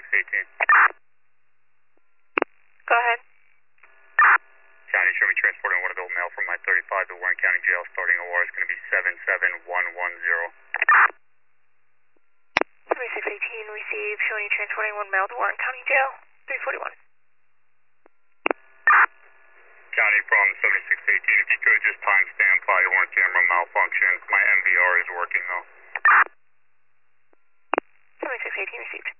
Go ahead. County, show me transporting one adult male from my 35 to Warren County Jail. Starting OR is going to be 77110. 7618, receive, showing you transporting one male to Warren County Jail, 341. County from 7618, if you could just timestamp your warrant camera malfunction. My MVR is working though. 7618 received.